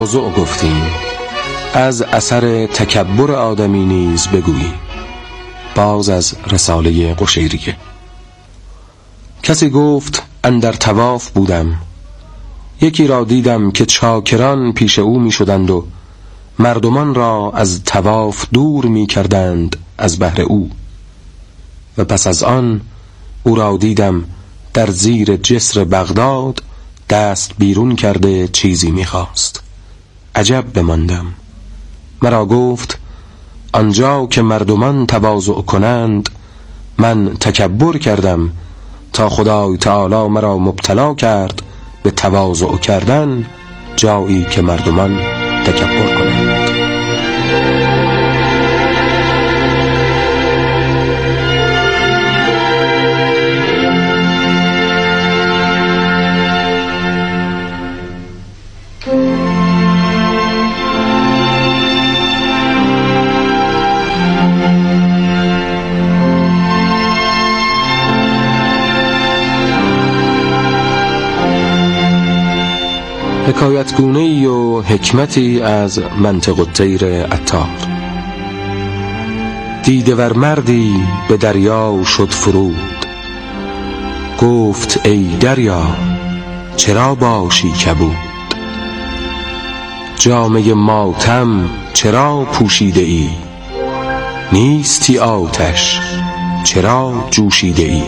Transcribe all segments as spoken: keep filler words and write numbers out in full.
موضوع گفتیم، از اثر تکبر آدمی نیز بگوییم. باز از رساله قشیریه. کسی گفت اندر طواف بودم، یکی را دیدم که چاکران پیش او می شدند و مردمان را از طواف دور می کردند از بهر او. و پس از آن او را دیدم در زیر جسر بغداد دست بیرون کرده چیزی می خواست. عجب بماندم. مرا گفت آنجا که مردمان تواضع کنند من تکبر کردم تا خدای تعالی مرا مبتلا کرد به تواضع کردن جایی که مردمان تکبر کنند. حکایتگونه‌ای و حکمتی از منطق الطیر عطار. دیده ور مردی به دریا شد فرود، گفت ای دریا چرا باشی کبود؟ جامه ماتم چرا پوشیده ای؟ نیستی آتش چرا جوشیده ای؟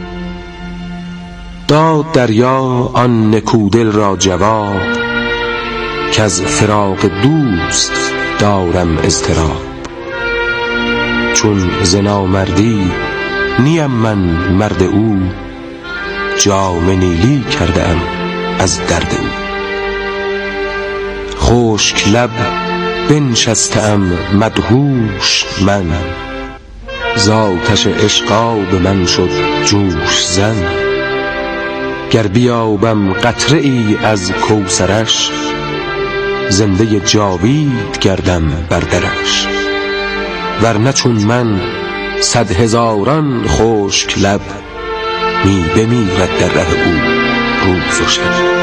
داد دریا آن نکودل را جواب، که از فراق دوست دارم اضطراب. چون ز نامردی نیم من مرد او، جام نیلی کرده ام از درد او. خشک لب بنشسته ام مدهوش من، ز آتش عشق به من شد جوش زن. گر بیابم قطره ای از کوثرش، زنده جاوید گردم بر درش. ورنه چون من صد هزاران خشک لب، می بمیرد در ره او روز و شب.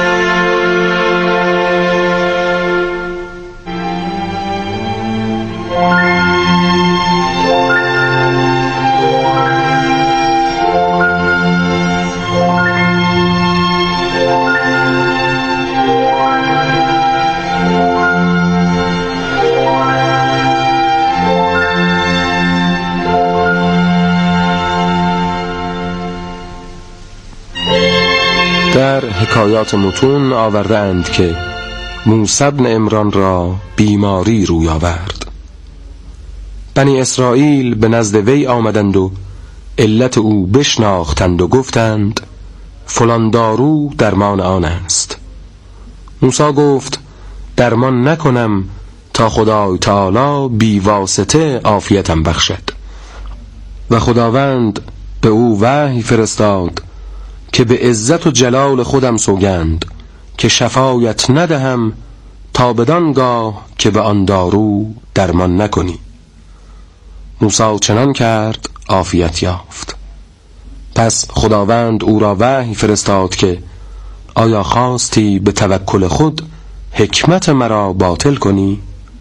در حکایات متون آورده اند که موسی بن عمران را بیماری روی آورد. بنی اسرائیل به نزد وی آمدند و علت او بشناختند و گفتند فلان دارو درمان آن است. موسی گفت درمان نکنم تا خدای تعالی بی واسطه عافیتم بخشد. و خداوند به او وحی فرستاد که به عزت و جلال خودم سوگند که شفایت ندهم تا بدانگاه که به آن دارو درمان نکنی. موسی چنان کرد عافیت یافت. پس خداوند او را وحی فرستاد که آیا خواستی به توکل خود حکمت مرا باطل کنی؟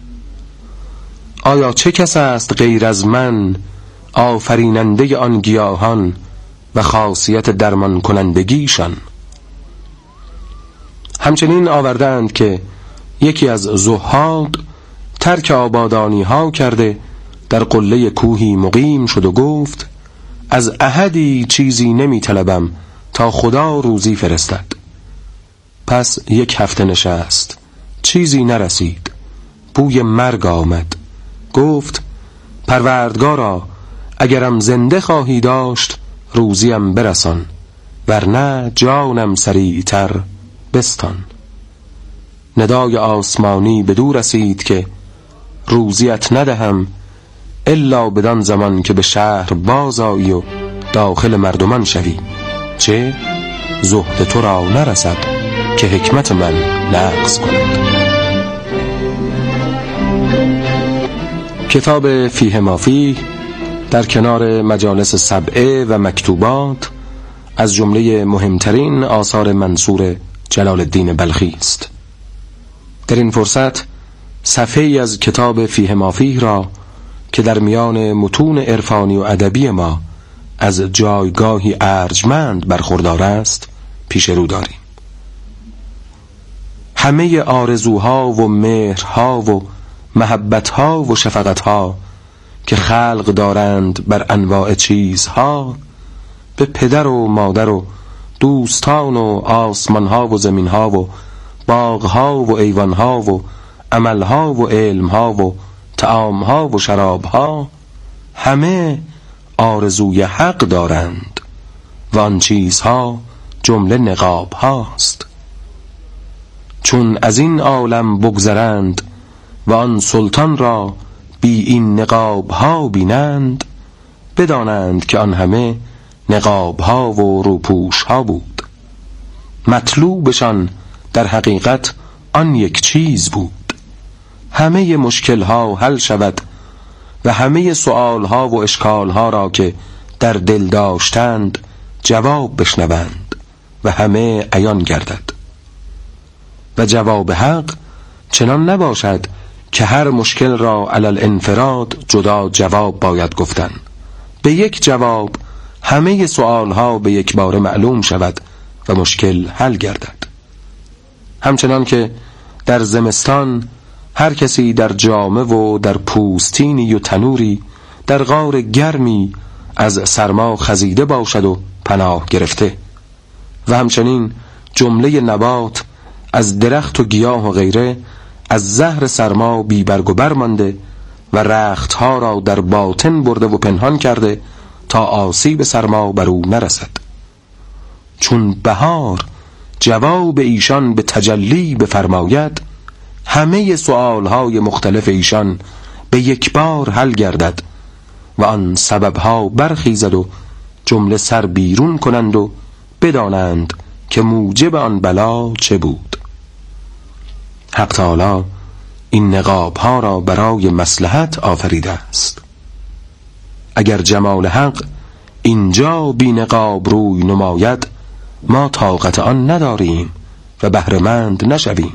آیا چه کس است غیر از من آفریننده آن گیاهان و خاصیت درمان کنندگیشان؟ همچنین آوردند که یکی از زهاد ترک آبادانی ها کرده در قله کوهی مقیم شد و گفت از احدی چیزی نمی طلبم تا خدا روزی فرستد. پس یک هفته نشست، چیزی نرسید. بوی مرگ آمد. گفت پروردگارا اگرم زنده خواهی داشت روزیم برسان، ورنه جانم سریعتر بستان. ندای آسمانی بدو رسید که روزیت ندهم الا بدان زمان که به شهر باز آیی و داخل مردمان شوی، چه زهد تو را نرسد که حکمت من نقص کند. کتاب فیه ما فیه در کنار مجالس سبعه و مکتوبات از جمله مهمترین آثار منصور جلال الدین بلخی است. در این فرصت صفحه‌ای از کتاب فیه ما فیه را که در میان متون عرفانی و ادبی ما از جایگاهی ارجمند برخوردار است پیش رو داریم. همه آرزوها و مهرها و محبتها و شفقتها که خلق دارند بر انواع چیزها به پدر و مادر و دوستان و آسمانها و زمینها و باغها و ایوانها و عملها و علمها و طعامها و شرابها همه آرزوی حق دارند و آن چیزها جمله نقاب هاست. چون از این عالم بگذرند و آن سلطان را بی این نقاب ها بینند، بدانند که آن همه نقاب ها و روپوش ها بود. مطلوبشان در حقیقت آن یک چیز بود. همه مشکل ها حل شود و همه سؤال ها و اشکال ها را که در دل داشتند جواب بشنوند و همه عیان گردد. و جواب حق چنان نباشد که هر مشکل را علل انفراد جدا جواب باید گفتن. به یک جواب همه سؤال ها به یک بار معلوم شود و مشکل حل گردد. همچنان که در زمستان هر کسی در جامه و در پوستینی و تنوری در غار گرمی از سرما خزیده باشد و پناه گرفته، و همچنین جمله نبات از درخت و گیاه و غیره از زهر سرما بی برگ و بر مانده و رختها را در باطن برده و پنهان کرده تا آسیب سرما بر او نرسد. چون بهار جواب ایشان به تجلی بفرماید، همه سؤالهای مختلف ایشان به یک بار حل گردد و آن سببها برخیزد و جمله سر بیرون کنند و بدانند که موجب آن بلا چه بود. حق تعالی این نقابها را برای مصلحت آفریده است. اگر جمال حق اینجا بی نقاب روی نماید، ما طاقت آن نداریم و بهره‌مند نشویم.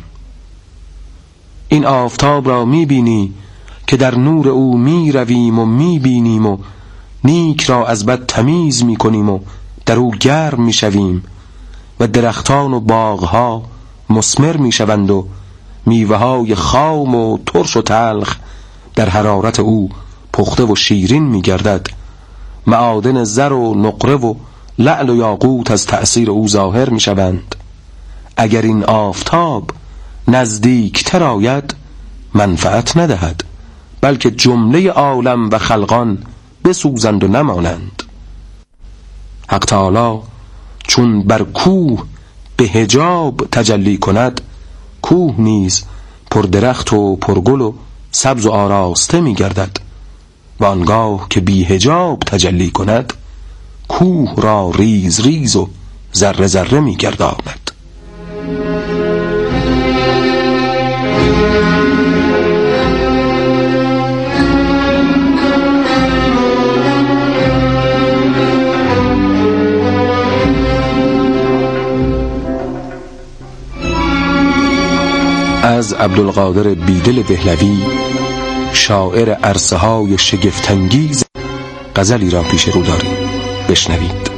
این آفتاب را می بینی که در نور او می رویم و می بینیم و نیک را از بد تمیز می کنیم و در او گرم می شویم و درختان و باغها مثمر می شوند و میوه های خام و ترش و تلخ در حرارت او پخته و شیرین می گردد. معادن زر و نقره و لعل و یاقوت از تأثیر او ظاهر می شوند. اگر این آفتاب نزدیک تر آید منفعت ندهد، بلکه جمله عالم و خلقان بسوزند و نمانند. حق تعالی چون بر کوه به حجاب تجلی کند، کوه نیز پر درخت و پرگل و سبز و آراسته می گردد و آنگاه که بی حجاب تجلی کند، کوه را ریز ریز و ذره ذره می گرداند. از عبدالقادر بیدل دهلوی، شاعر عرصه های شگفت‌انگیز، غزلی را پیش رو داریم. بشنوید.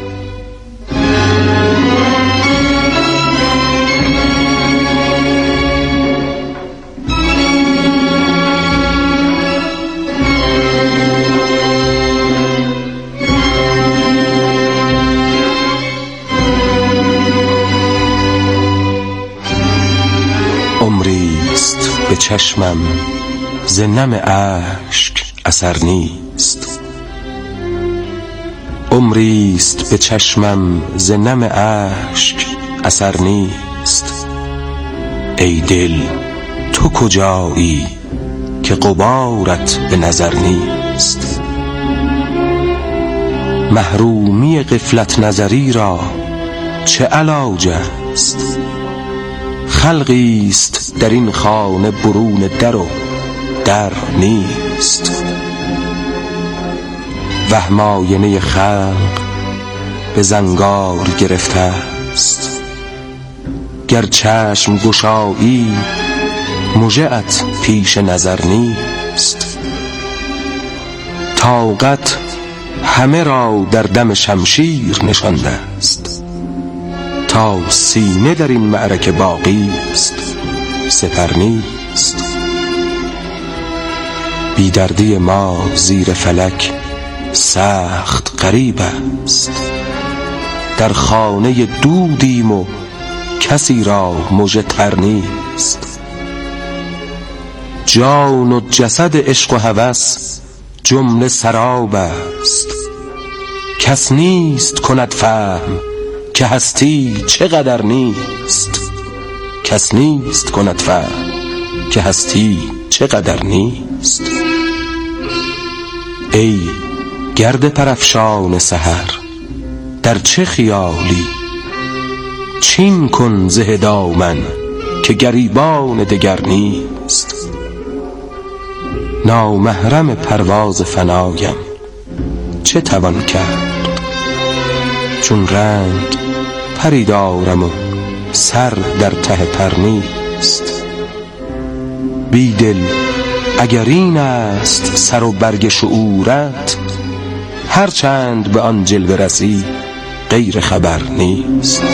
عمریست به چشمم ز نم اشک اثر نیست، عمریست به چشمم ز نم اشک اثر نیست. ای دل تو کجایی که غبارت به نظر نیست؟ محرومی غفلت نظری را چه علاج است؟ خلقیست در این خانه برون در و در نیست. وهم آینه خلق به زنگار گرفته است، گر چشم گشایی مژه‌ات پیش نظر نیست. طاقت همه را در دم شمشیر نشانده است، تا سینه در این معرکه باقی است سپر نیست. بیدردی ما زیر فلک سخت غریب است، در خانه دودیم و کسی را مژه تر نیست. جان و جسد عشق و هوس جمله سراب است، کس نیست کند فهم که هستی چقدر نیست. کس نیست کند فهم که هستی چقدر نیست. ای گرد پرافشان سحر در چه خیالی، چین کن زه دامن که گریبان دگر نیست. نامحرم پرواز فنایم چه توان کرد، چون رنگ پری دارم و سر در ته پر نیست. بیدل اگر این است سر و برگ شعورت، هرچند به آن جلوه رسی غیر خبر نیست.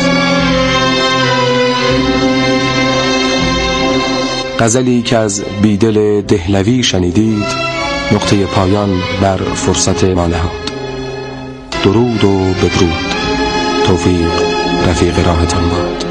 غزلی که از بیدل دهلوی شنیدید نقطه پایان بر فرصت ما نهاد. درود و بدرود. توفیق رفیق راهتان باد.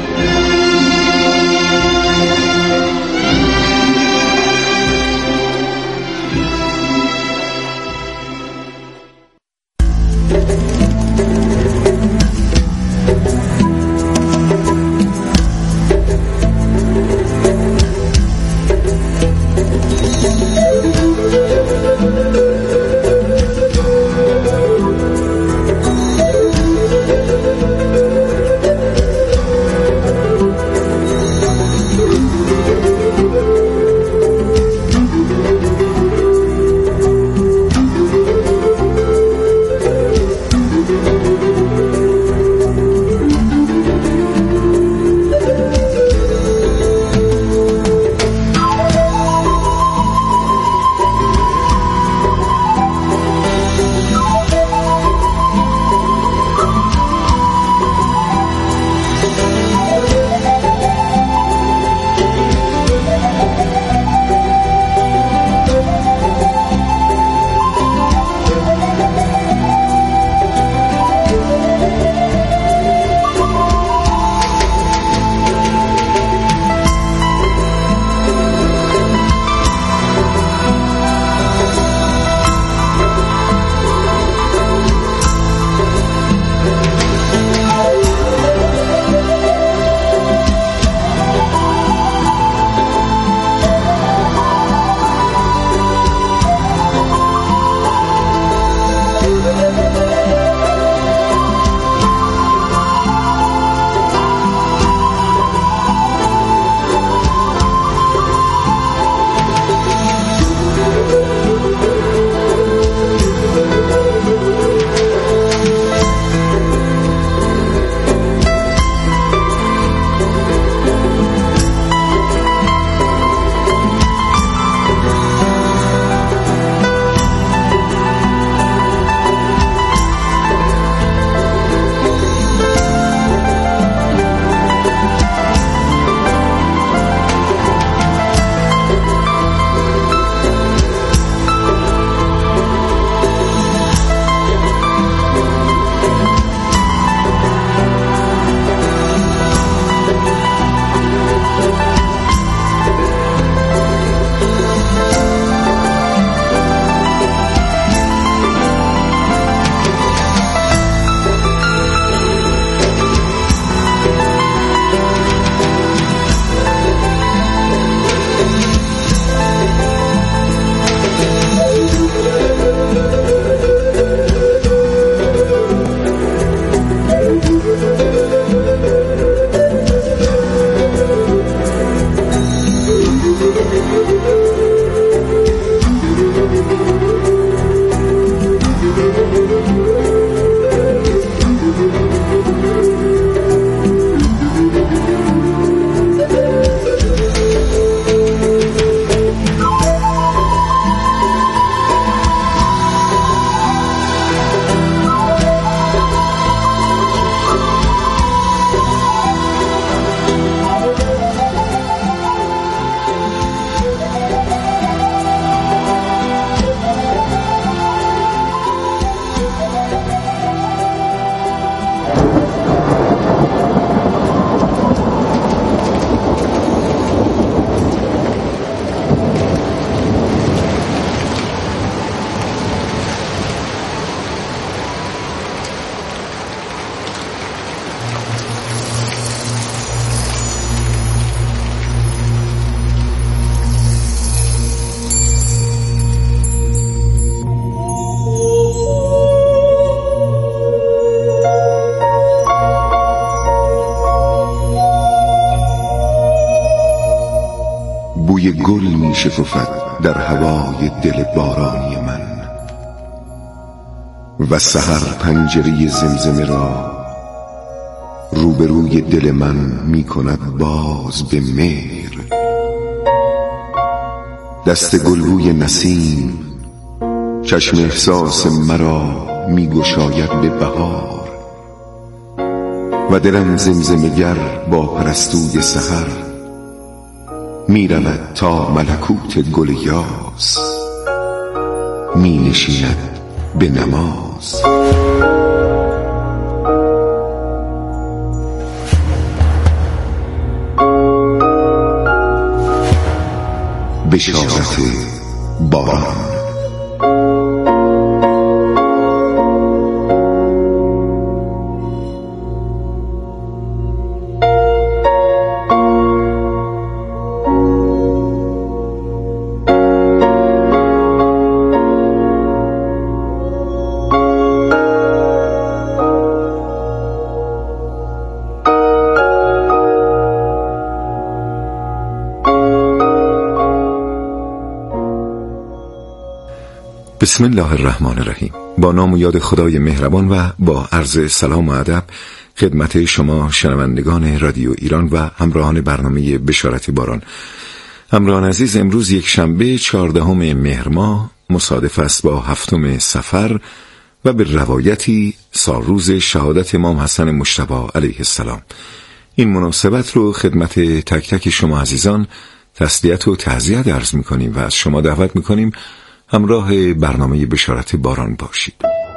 شکفد در هوای دل بارانی من، و سحر پنجره زمزمه را روبروی دل من می کند باز به مهر. دست گلبوی نسیم چشم احساس مرا می گشاید به بهار، و دلم زمزمه گر با پرستوی سحر می رود تا ملکوت گل یاس، می نشیند به نماز. بشارت باران. بسم الله الرحمن الرحیم. با نام و یاد خدای مهربان و با عرض سلام و ادب خدمت شما شنوندگان رادیو ایران و همراهان برنامه بشارت باران. همراهان عزیز، امروز یک شنبه چهاردهم مهر ماه مصادف است با هفتم صفر و به روایتی سالروز شهادت امام حسن مجتبی علیه السلام. این مناسبت رو خدمت تک تک شما عزیزان تسلیت و تعزیت عرض می‌کنیم و از شما دعوت می‌کنیم همراه برنامه بشارت باران باشید.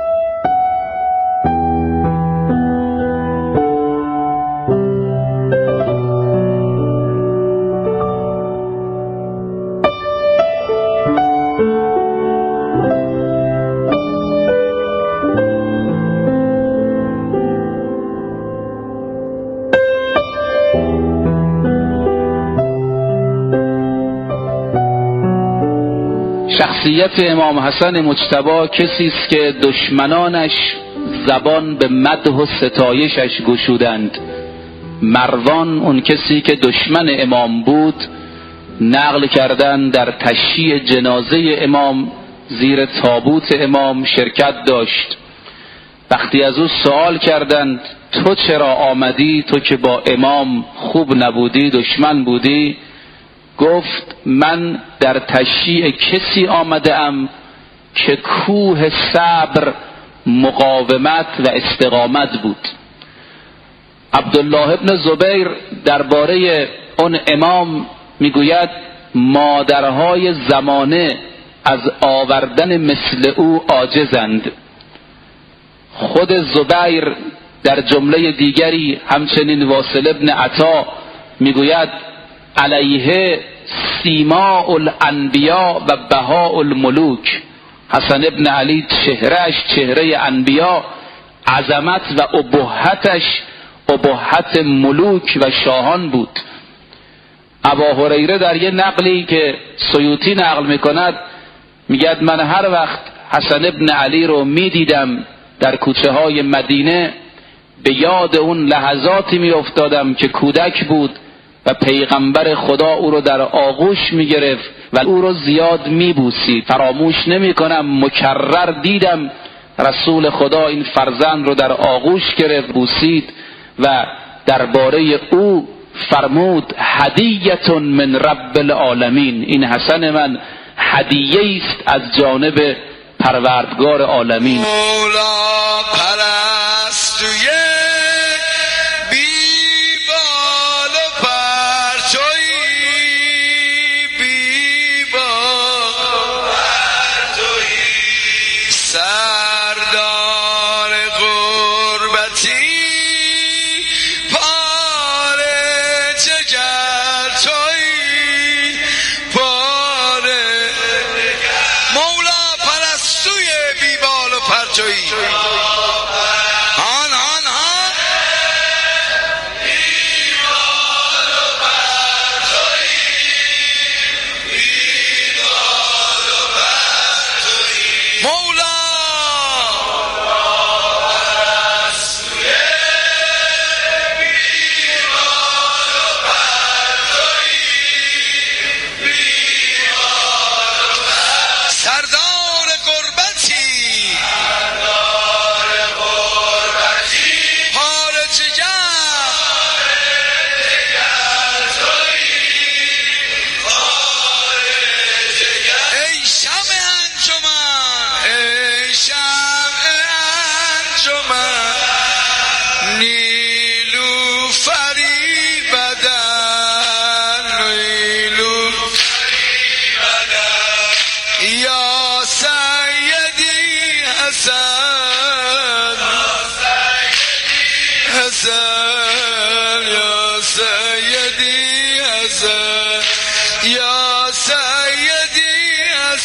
شخصیت امام حسن مجتبی کسی است که دشمنانش زبان به مدح و ستایشش گشودند. مروان، اون کسی که دشمن امام بود، نقل کردن در تشییع جنازه امام زیر تابوت امام شرکت داشت. وقتی از او سوال کردند تو چرا آمدی، تو که با امام خوب نبودی، دشمن بودی، گفت من در تشییع کسی آمدم که کوه صبر، مقاومت و استقامت بود. عبدالله ابن زبیر درباره اون امام میگوید مادرهای زمانه از آوردن مثل او عاجزند. خود زبیر در جمله دیگری همچنین واصل ابن عطا میگوید علیه سیماء الانبیاء و بهاء الملوک. حسن ابن علی چهرهش چهره انبیا، عظمت و ابهتش ابهت ملوک و شاهان بود. ابا هریره در یه نقلی که سیوطی نقل میکند میگد من هر وقت حسن ابن علی رو میدیدم در کوچه های مدینه به یاد اون لحظاتی میافتادم که کودک بود و پیغمبر خدا او رو در آغوش میگرفت و او رو زیاد میبوسید. فراموش نمی کنم مکرر دیدم رسول خدا این فرزند رو در آغوش گرفت، بوسید و درباره او فرمود هدیه من رب العالمین، این حسن من هدیه است از جانب پروردگار عالمین. مولا پرستوی آن آن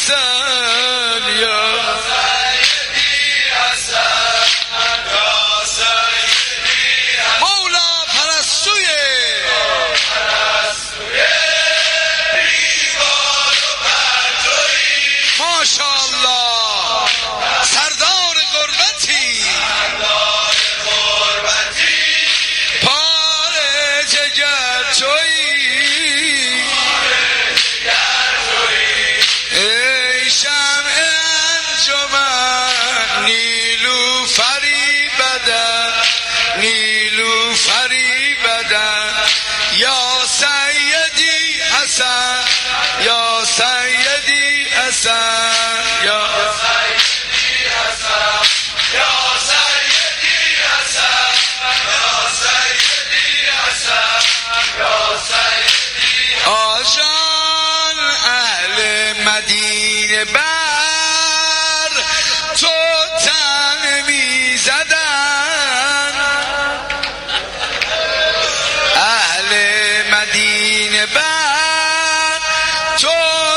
حسن یا سیدی حسن یا سیدی حسن مولا پرستوی پرستوی بیوار و پرتوی ماشاءالله سردار غربتی سردار غربتی پار جگر توی ای شمع انجمن نیلوفری بدن نیلوفری بدن یا سیدی حسن یا سیدی حسن یا سیدی حسن یا سیدی حسن یا سیدی حسن یا سیدی آجان اهل مدینه بر تو تن می زدن اهل مدینه بر تو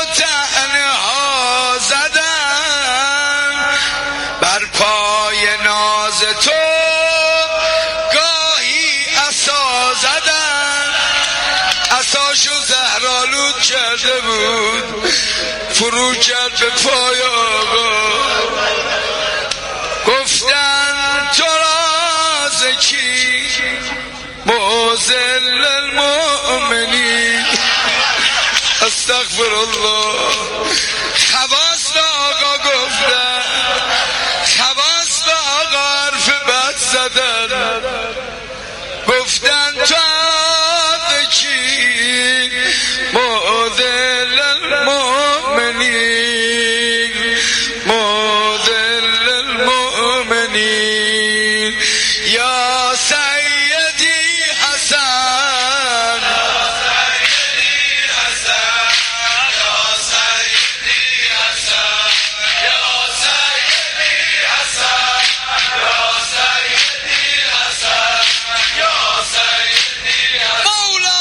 تنها زدن بر پای ناز تو گاهی عصا زدن عصاشو زهرآلود کرده بود فرو کرد به پای آقا گفتن تو راز کی معضل المؤمنین استغفر الله خواص به آقا گفتن خواص به آقا حرف بد زدن گفتن تو کی معضل المؤمنین معضل المؤمنین یا سیدی حسن یا سیدی حسن یا سیدی حسن یا سیدی حسن یا سیدی حسن مولا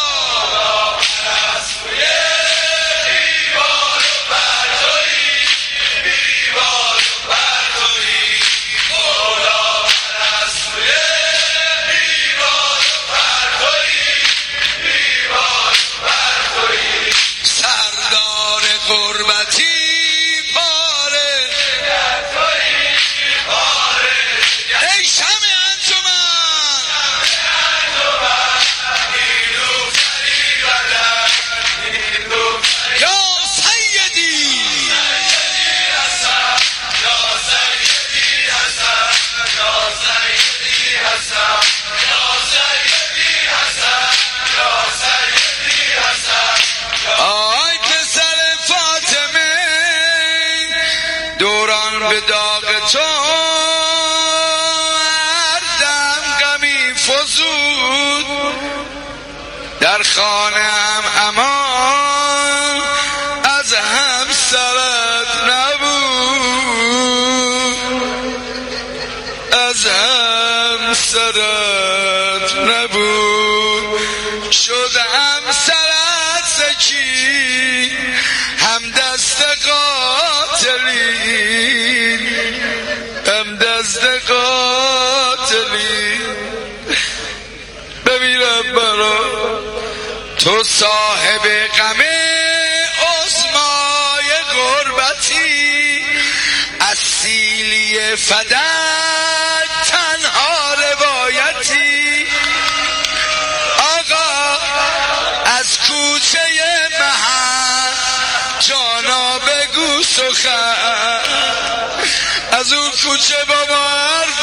غربتی پاره ای شمع انجمن نیلوفری بدن یا سیدی حسن یا سیدی حسن یا سیدی حسن یا سیدی حسن یا سیدی حسن آی پسر فاطمه دوران به داغ تو هر دم غمی فزود در خانه هم امان از همسرت نبود از همسرت نبود شد همسرت زکی هم دست قاتلین هم دست قاتلین بمیرم برا تو صاحب غم عظمای غربتی اصیلی فدک تنها روایتی آقا از کوچه محل جانا بگو سخن از اون کوچه با ما حرف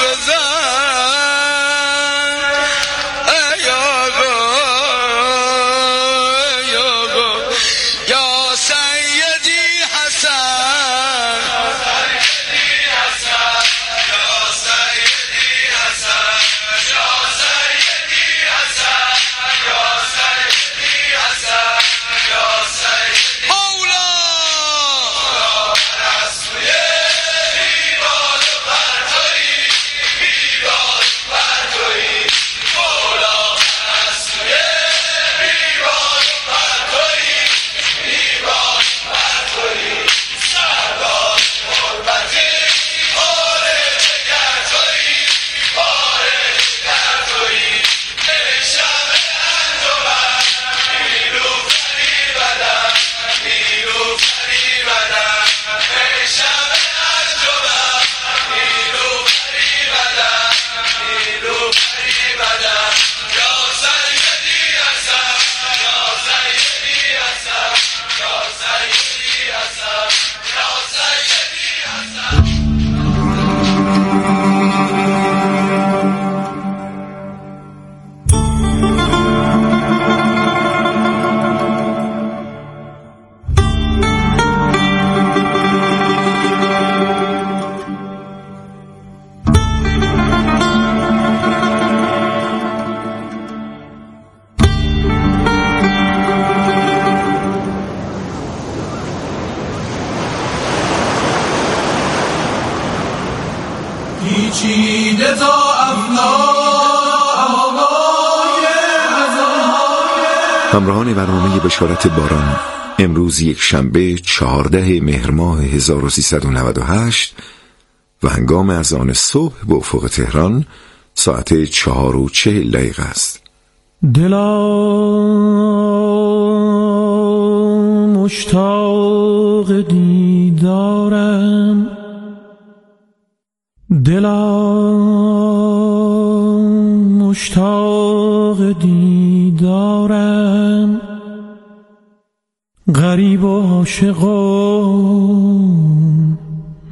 بزن ای آقا ای آقا یا سیدی حسن یا سیدی حسن یا سیدی حسن یا سیدی حسن یا سیدی مولا پرستوی بیباد و پرتوی بیباد و پرتوی پیچیده تا همراهان برنامه بشارت باران، امروز یک شنبه چهارده مهر ماه هزار و سیصد و نود و هشت و هنگام اذان صبح به افق تهران ساعت چهار و چهل دقیقه است. دلا مشتاق دیدارم، دلا مشتاق دیدارم، غریب و عاشق و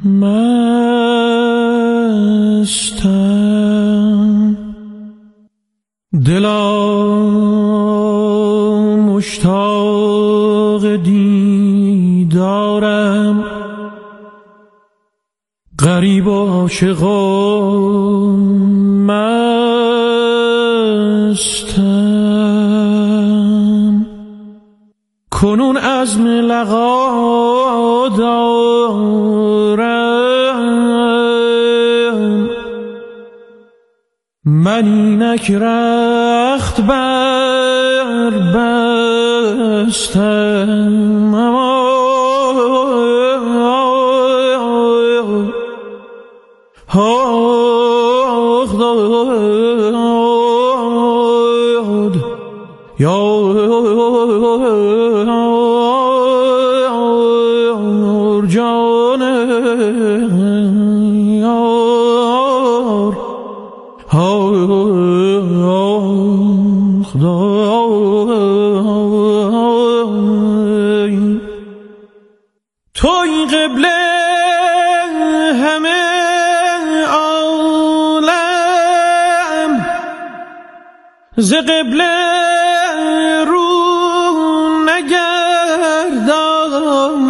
مستم. دلا مشتاق دیدارم، غریب و عاشق و مستم. کنون عزم لقا دارم، من اینک رخت بر بستم، آخ داد یار جان یار، آخ داد توی قبله همه ز قبله